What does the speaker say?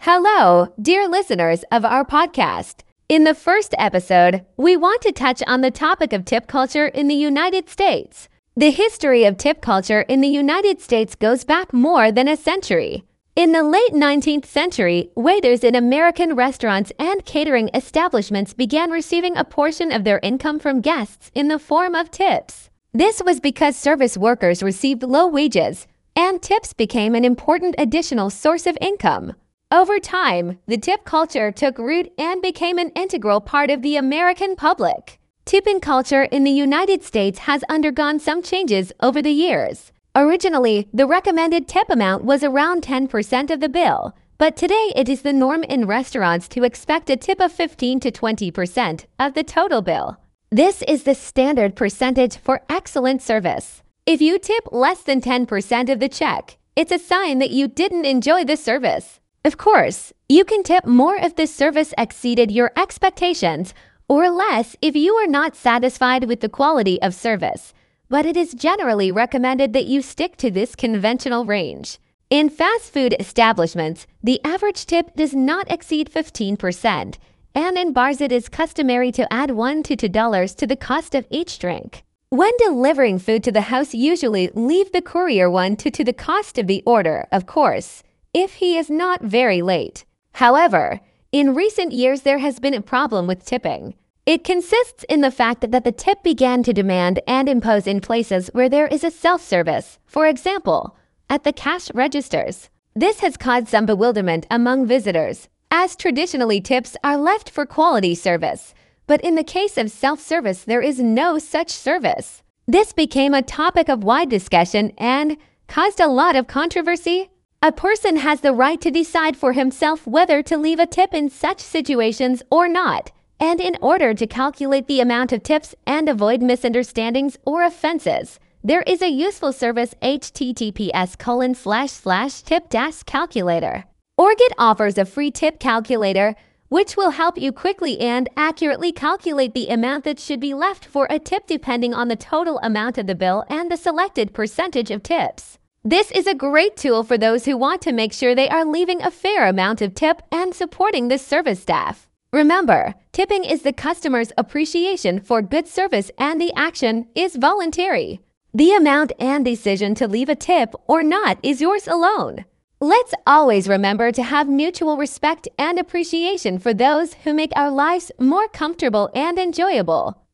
Hello, dear listeners of our podcast. In the first episode, we want to touch on the topic of tip culture in the United States. The history of tip culture in the United States goes back more than a century. In the late 19th century, waiters in American restaurants and catering establishments began receiving a portion of their income from guests in the form of tips. This was because service workers received low wages, and tips became an important additional source of income. Over time, the tip culture took root and became an integral part of the American public. Tipping culture in the United States has undergone some changes over the years. Originally, the recommended tip amount was around 10% of the bill, but today it is the norm in restaurants to expect a tip of 15 to 20% of the total bill. This is the standard percentage for excellent service. If you tip less than 10% of the check, it's a sign that you didn't enjoy the service. Of course, you can tip more if the service exceeded your expectations or less if you are not satisfied with the quality of service, but it is generally recommended that you stick to this conventional range. In fast food establishments, the average tip does not exceed 15%, and in bars it is customary to add $1 to $2 to the cost of each drink. When delivering food to the house, usually leave the courier $1 to the cost of the order, of course, if he is not very late. However, in recent years there has been a problem with tipping. It consists in the fact that the tip began to demand and impose in places where there is a self-service, for example, at the cash registers. This has caused some bewilderment among visitors, as traditionally tips are left for quality service, but in the case of self-service there is no such service. This became a topic of wide discussion and caused a lot of controversy. A person has the right to decide for himself whether to leave a tip in such situations or not, and in order to calculate the amount of tips and avoid misunderstandings or offenses, there is a useful service https://tip-calculator. Orget offers a free tip calculator, which will help you quickly and accurately calculate the amount that should be left for a tip depending on the total amount of the bill and the selected percentage of tips. This is a great tool for those who want to make sure they are leaving a fair amount of tip and supporting the service staff. Remember, tipping is the customer's appreciation for good service and the action is voluntary. The amount and decision to leave a tip or not is yours alone. Let's always remember to have mutual respect and appreciation for those who make our lives more comfortable and enjoyable.